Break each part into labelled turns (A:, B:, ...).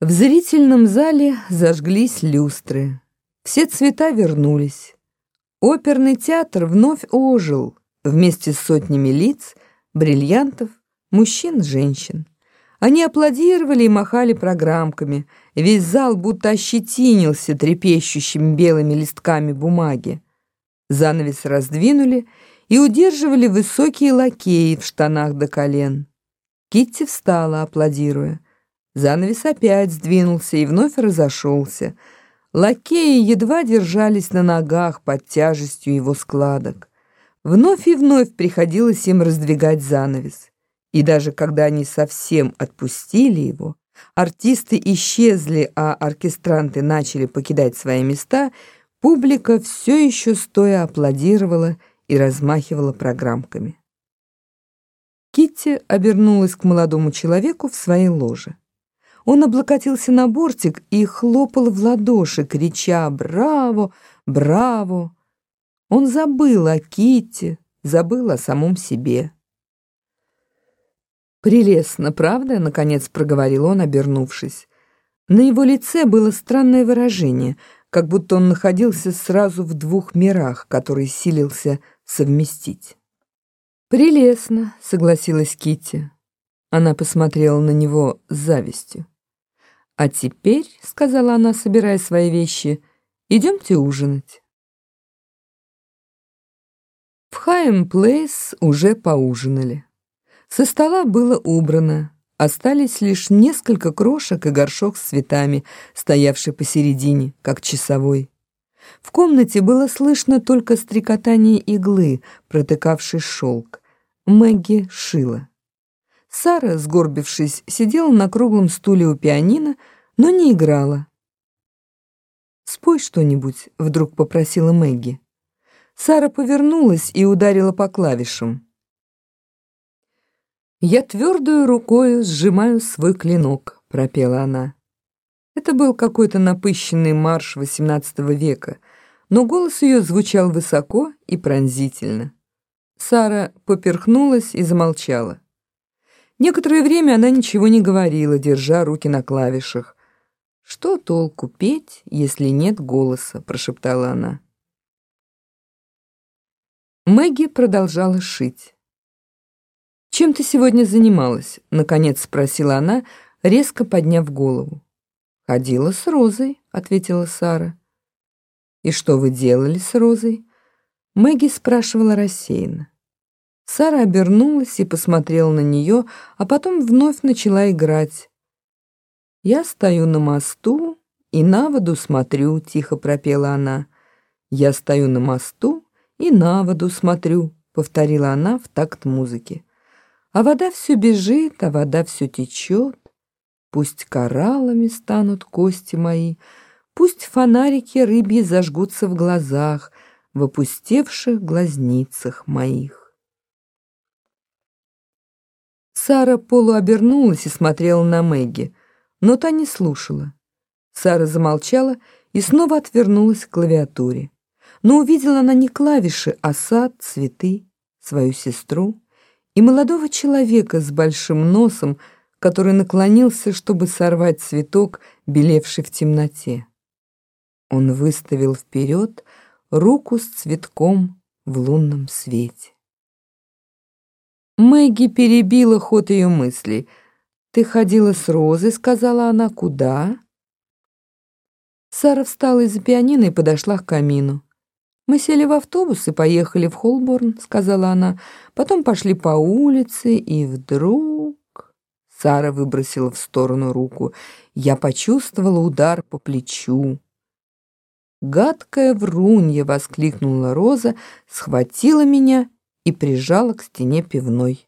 A: В зрительном зале зажглись люстры. Все цвета вернулись. Оперный театр вновь ожил вместе с сотнями лиц, бриллиантов, мужчин, женщин. Они аплодировали и махали программками. Весь зал будто ощетинился трепещущими белыми листками бумаги. Занавес раздвинули и удерживали высокие лакеи в штанах до колен. Китти встала, аплодируя. Занавес опять сдвинулся и вновь разошелся. Лакеи едва держались на ногах под тяжестью его складок. Вновь и вновь приходилось им раздвигать занавес. И даже когда они совсем отпустили его, артисты исчезли, а оркестранты начали покидать свои места, публика все еще стоя аплодировала и размахивала программками. Китти обернулась к молодому человеку в своей ложе. Он облокотился на бортик и хлопал в ладоши, крича «Браво! Браво!». Он забыл о Китти, забыл о самом себе. «Прелестно, правда?» — наконец проговорил он, обернувшись. На его лице было странное выражение, как будто он находился сразу в двух мирах, которые силился совместить. «Прелестно», — согласилась Китти. Она посмотрела на него с завистью. «А теперь, — сказала она, собирая свои вещи, — идемте ужинать». В Хайэм-Плейс уже поужинали. Со стола было убрано, остались лишь несколько крошек и горшок с цветами, стоявший посередине, как часовой. В комнате было слышно только стрекотание иглы, протыкавшей шелк. Мэгги шила. Сара, сгорбившись, сидела на круглом стуле у пианино, но не играла. «Спой что-нибудь», — вдруг попросила Мэгги. Сара повернулась и ударила по клавишам. «Я твердую рукою сжимаю свой клинок», — пропела она. Это был какой-то напыщенный марш XVIII века, но голос ее звучал высоко и пронзительно. Сара поперхнулась и замолчала. Некоторое время она ничего не говорила, держа руки на клавишах. «Что толку петь, если нет голоса?» — прошептала она. Мэгги продолжала шить. «Чем ты сегодня занималась?» — наконец спросила она, резко подняв голову. «Ходила с Розой», — ответила Сара. «И что вы делали с Розой?» Мэгги спрашивала рассеянно. Сара обернулась и посмотрела на нее, а потом вновь начала играть. «Я стою на мосту и на воду смотрю», — тихо пропела она. «Я стою на мосту и на воду смотрю», — повторила она в такт музыки. «А вода все бежит, а вода все течет. Пусть кораллами станут кости мои, пусть фонарики рыбьи зажгутся в глазах, в опустевших глазницах моих». Сара полуобернулась и смотрела на Мэгги, но та не слушала. Сара замолчала и снова отвернулась к клавиатуре. Но увидела она не клавиши, а сад, цветы, свою сестру и молодого человека с большим носом, который наклонился, чтобы сорвать цветок, белевший в темноте. Он выставил вперед руку с цветком в лунном свете. Мэгги перебила ход ее мыслей. «Ты ходила с Розой», — сказала она. «Куда?» Сара встала из-за пианино и подошла к камину. «Мы сели в автобус и поехали в Холборн», — сказала она. «Потом пошли по улице, и вдруг...» Сара выбросила в сторону руку. «Я почувствовала удар по плечу». «Гадкая врунья!» — воскликнула Роза, схватила меня и прижала к стене пивной.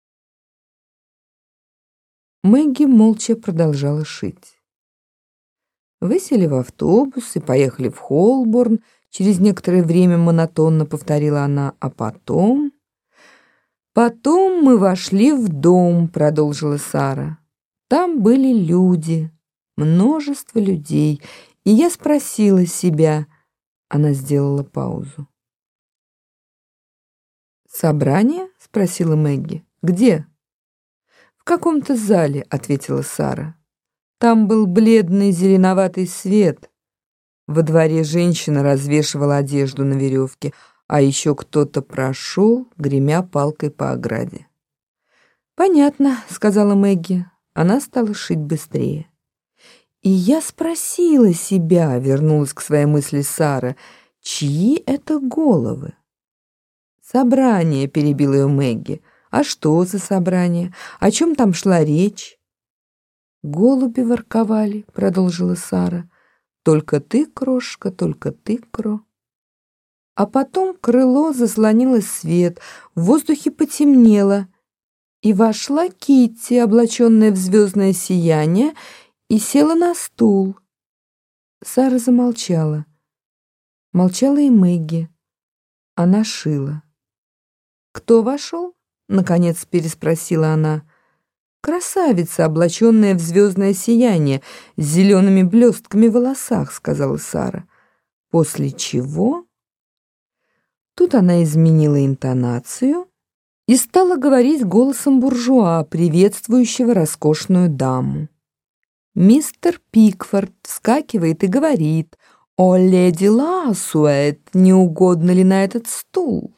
A: Мэгги молча продолжала шить. «Вы сели в автобус и поехали в Холборн», — через некоторое время монотонно повторила она, «а потом...» «Потом мы вошли в дом», — продолжила Сара. «Там были люди, множество людей, и я спросила себя...» Она сделала паузу. «Собрание?» — спросила Мэгги. «Где?» «В каком-то зале», — ответила Сара. Там был бледный зеленоватый свет. Во дворе женщина развешивала одежду на веревке, а еще кто-то прошел, гремя палкой по ограде. «Понятно», — сказала Мэгги. Она стала шить быстрее. «И я спросила себя», — вернулась к своей мысли Сара, — «чьи это головы?» «Собрание», — перебила ее Мэгги. «А что за собрание? О чем там шла речь?» «Голуби ворковали», — продолжила Сара. «Только ты, крошка, только ты, Кро». А потом крыло заслонило свет, в воздухе потемнело, и вошла Китти, облаченная в звездное сияние, и села на стул. Сара замолчала. Молчала и Мэгги. Она шила. «Кто вошел?» — наконец переспросила она. «Красавица, облаченная в звездное сияние, с зелеными блестками в волосах», — сказала Сара. «После чего?» Тут она изменила интонацию и стала говорить голосом буржуа, приветствующего роскошную даму. Мистер Пикфорд вскакивает и говорит: «О, леди Лассуэт, не угодно ли на этот стул?»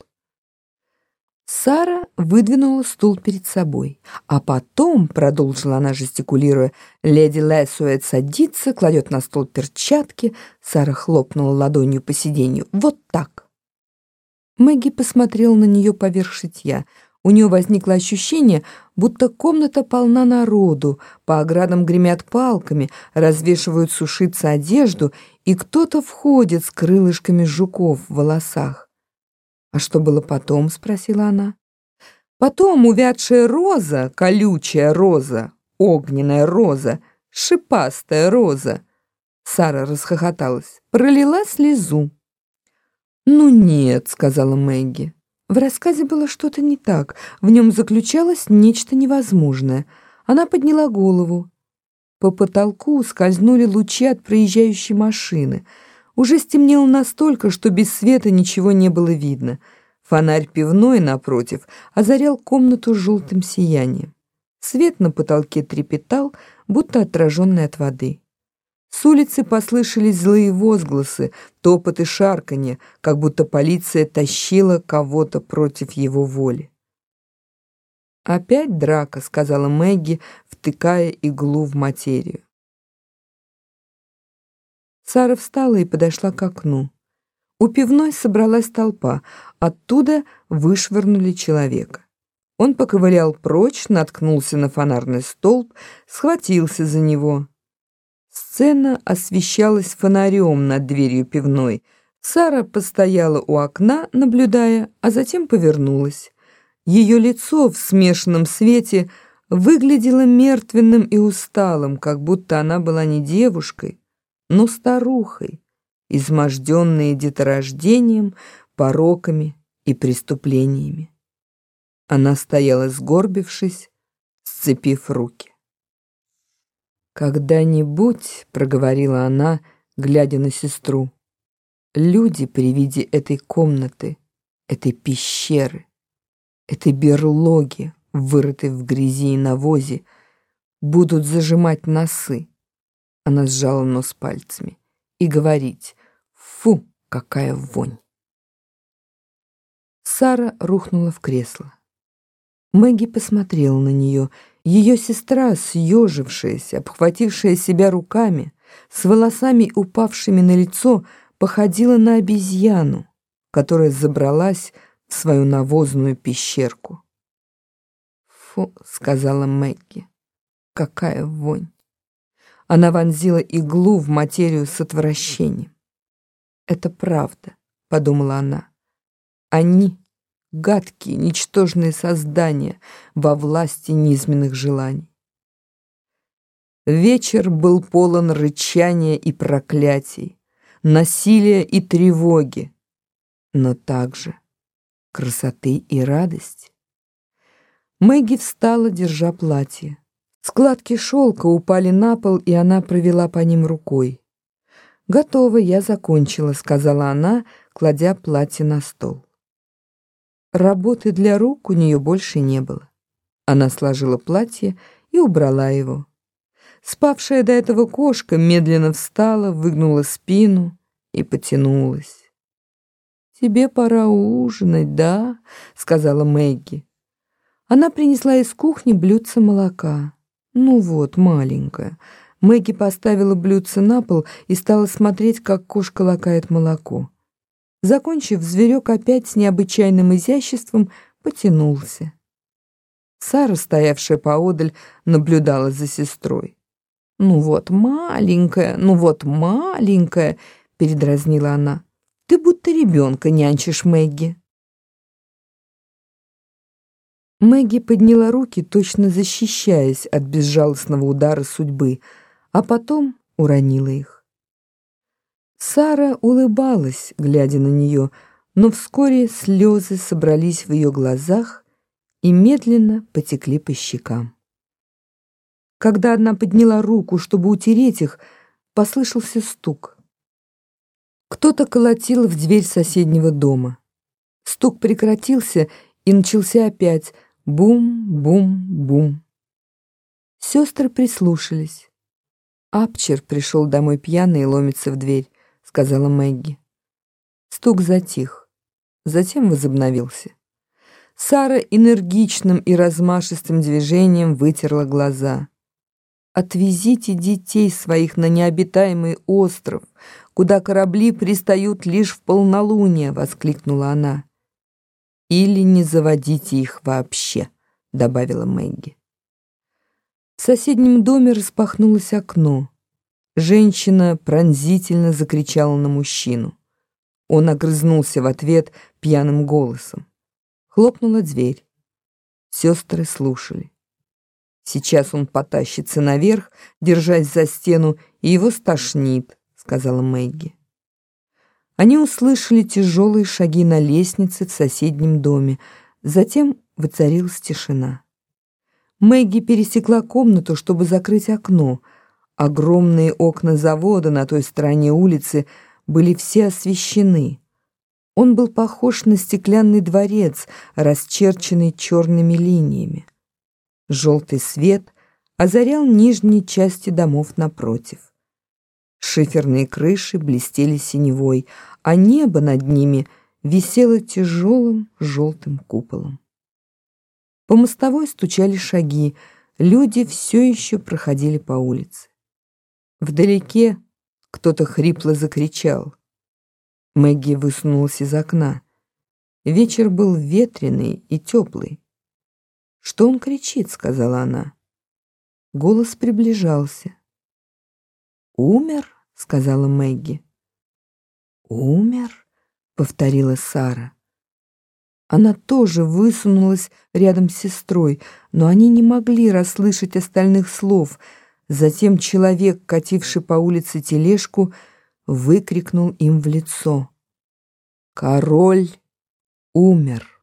A: Сара выдвинула стул перед собой, а потом, продолжила она, жестикулируя, леди Лассуэт садится, кладет на стол перчатки. Сара хлопнула ладонью по сиденью. «Вот так!» Мэгги посмотрела на нее поверх шитья. У нее возникло ощущение, будто комната полна народу, по оградам гремят палками, развешивают сушиться одежду, и кто-то входит с крылышками жуков в волосах. «А что было потом?» — спросила она. «Потом увядшая роза, колючая роза, огненная роза, шипастая роза». Сара расхохоталась, пролила слезу. «Ну нет», — сказала Мэгги. В рассказе было что-то не так, в нем заключалось нечто невозможное. Она подняла голову. По потолку скользнули лучи от проезжающей машины. Уже стемнело настолько, что без света ничего не было видно. Фонарь пивной, напротив, озарял комнату желтым сиянием. Свет на потолке трепетал, будто отраженный от воды. С улицы послышались злые возгласы, топот и шарканье, как будто полиция тащила кого-то против его воли. «Опять драка», — сказала Мэгги, втыкая иглу в материю. Сара встала и подошла к окну. У пивной собралась толпа, оттуда вышвырнули человека. Он поковылял прочь, наткнулся на фонарный столб, схватился за него. Сцена освещалась фонарем над дверью пивной. Сара постояла у окна, наблюдая, а затем повернулась. Ее лицо в смешанном свете выглядело мертвенным и усталым, как будто она была не девушкой, но старухой, изможденной деторождением, пороками и преступлениями. Она стояла сгорбившись, сцепив руки. «Когда-нибудь, — проговорила она, глядя на сестру, — люди при виде этой комнаты, этой пещеры, этой берлоги, вырытой в грязи и навозе, будут зажимать носы». Она сжала нос пальцами. «И говорить: фу, какая вонь!» Сара рухнула в кресло. Мэгги посмотрела на нее. Ее сестра, съежившаяся, обхватившая себя руками, с волосами, упавшими на лицо, походила на обезьяну, которая забралась в свою навозную пещерку. «Фу», — сказала Мэгги, — «какая вонь!» Она вонзила иглу в материю с отвращением. «Это правда», — подумала она. «Они — гадкие, ничтожные создания во власти низменных желаний». Вечер был полон рычания и проклятий, насилия и тревоги, но также красоты и радости. Мэгги встала, держа платье. Складки шелка упали на пол, и она провела по ним рукой. «Готово, я закончила», — сказала она, кладя платье на стол. Работы для рук у нее больше не было. Она сложила платье и убрала его. Спавшая до этого кошка медленно встала, выгнула спину и потянулась. «Тебе пора ужинать, да?» — сказала Мэгги. Она принесла из кухни блюдце молока. «Ну вот, маленькая». Мэгги поставила блюдце на пол и стала смотреть, как кошка лакает молоко. Закончив, зверек опять с необычайным изяществом потянулся. Сара, стоявшая поодаль, наблюдала за сестрой. «Ну вот, маленькая, — передразнила она. — Ты будто ребенка нянчишь, Мэгги». Мэгги подняла руки, точно защищаясь от безжалостного удара судьбы, а потом уронила их. Сара улыбалась, глядя на нее, но вскоре слезы собрались в ее глазах и медленно потекли по щекам. Когда она подняла руку, чтобы утереть их, послышался стук. Кто-то колотил в дверь соседнего дома. Стук прекратился, и начался опять бум-бум-бум. Сестры прислушались. «Апчер пришел домой пьяный и ломится в дверь», — сказала Мэгги. Стук затих, затем возобновился. Сара энергичным и размашистым движением вытерла глаза. «Отвезите детей своих на необитаемый остров, куда корабли пристают лишь в полнолуние», — воскликнула она. «Или не заводите их вообще», — добавила Мэгги. В соседнем доме распахнулось окно. Женщина пронзительно закричала на мужчину. Он огрызнулся в ответ пьяным голосом. Хлопнула дверь. Сестры слушали. «Сейчас он потащится наверх, держась за стену, и его стошнит», — сказала Мэгги. Они услышали тяжелые шаги на лестнице в соседнем доме. Затем воцарилась тишина. Мэгги пересекла комнату, чтобы закрыть окно. Огромные окна завода на той стороне улицы были все освещены. Он был похож на стеклянный дворец, расчерченный черными линиями. Желтый свет озарял нижние части домов напротив. Шиферные крыши блестели синевой, а небо над ними висело тяжелым желтым куполом. По мостовой стучали шаги, люди все еще проходили по улице. Вдалеке кто-то хрипло закричал. Мэгги высунулась из окна. Вечер был ветреный и теплый. «Что он кричит?» — сказала она. Голос приближался. «Умер?» — сказала Мэгги. «Умер?» — повторила Сара. Она тоже высунулась рядом с сестрой, но они не могли расслышать остальных слов. Затем человек, кативший по улице тележку, выкрикнул им в лицо: «Король умер!»